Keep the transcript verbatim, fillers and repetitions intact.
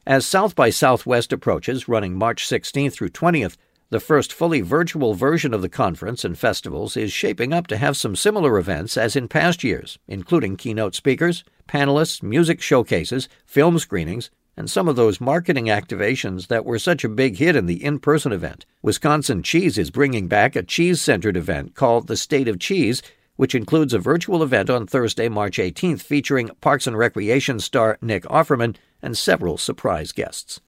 As South by Southwest approaches, running March sixteenth through twentieth, the first fully virtual version of the conference and festivals is shaping up to have some similar events as in past years, including keynote speakers, panelists, music showcases, film screenings, and some of those marketing activations that were such a big hit in the in-person event. Wisconsin Cheese is bringing back a cheese-centered event called the State of Cheese, which includes a virtual event on Thursday, March eighteenth, featuring Parks and Recreation star Nick Offerman and several surprise guests.